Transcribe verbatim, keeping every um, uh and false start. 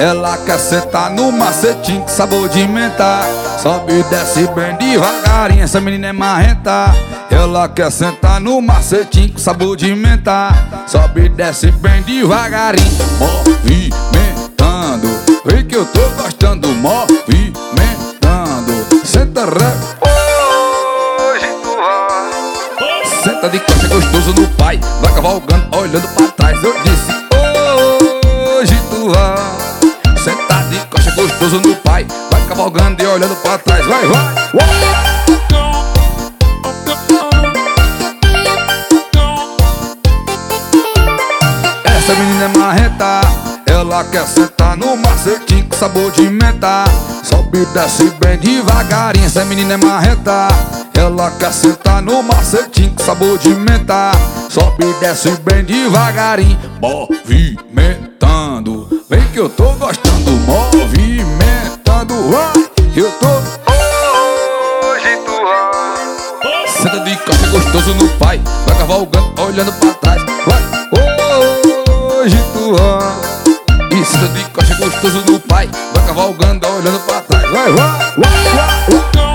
Ela quer sentar no macetinho com sabor de menta. Sobe e desce bem devagarinho, essa menina é marrenta. Ela quer sentar no macetinho com sabor de menta. Sobe e desce bem devagarinho, movimentando. Vem que eu tô gostando, movimentando. Senta ré, hoje tu vai. Senta de coxa gostoso no pai, vai cavalgando, olhando pra trás. Eu disse, hoje tu vai. Senta de coxa gostoso no pai, vai cavalgando e olhando pra trás. Vai, vai, vai. Essa menina é marrenta. Ela quer sentar no macetinho com sabor de menta. Sobe e desce bem devagarinho, essa menina é marrenta. Ela quer sentar no macetinho com sabor de menta. Sobe e desce bem devagarinho, movimentando. Vem que eu tô gostando, movimentando. Vai, eu tô. Hoje tu vai. Senta de coxa gostoso no pai, vai cavalgando, olhando pra trás. Vai, hoje tu vai. E senta de coxa gostoso no pai, vai cavalgando, olhando pra trás. Vai, vai, vai, vai, vai.